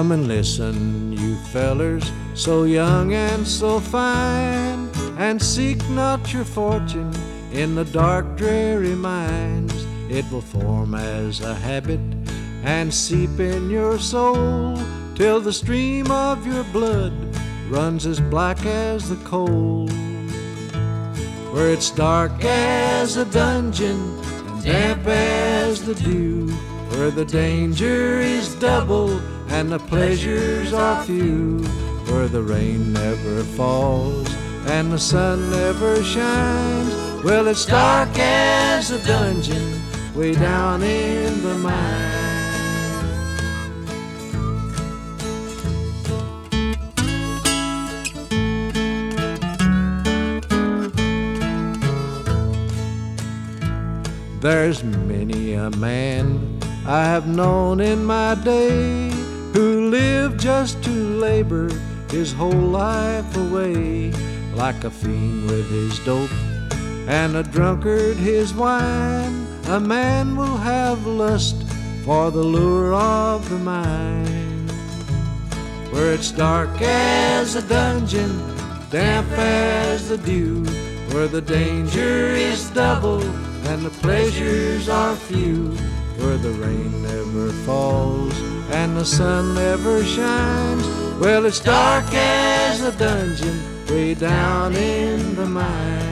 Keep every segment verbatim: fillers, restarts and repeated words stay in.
Come and listen, you fellers, so young and so fine, and seek not your fortune in the dark, dreary mines. It will form as a habit and seep in your soul, till the stream of your blood runs as black as the coal. Where it's dark as a dungeon and damp as the dew, where the danger is double and the pleasures are few, where the rain never falls and the sun never shines. Well, it's dark as a dungeon way down in the mine. There's many a man I have known in my day who lived just to labor his whole life away, like a fiend with his dope and a drunkard his wine. A man will have lust for the lure of the mine. Where it's dark as a dungeon, damp as the dew, where the danger is double and the pleasures are few, where the rain never falls and the sun never shines. Well, it's dark as a dungeon way down in the mine.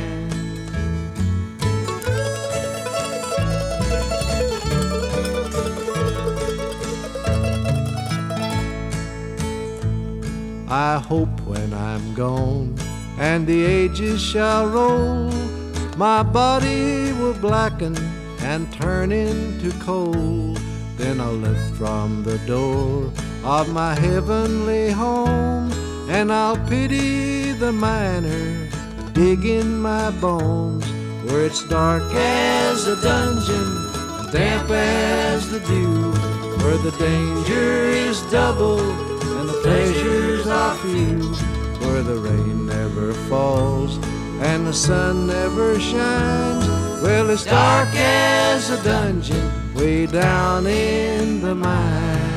I hope when I'm gone and the ages shall roll, my body will blacken and turn into coal. Then I'll lift from the door of my heavenly home, and I'll pity the miner digging my bones. Where it's dark as a dungeon, damp as the dew, where the danger is double and the pleasures are few, where the rain never falls and the sun never shines. Well, it's dark as a dungeon way down in the mine.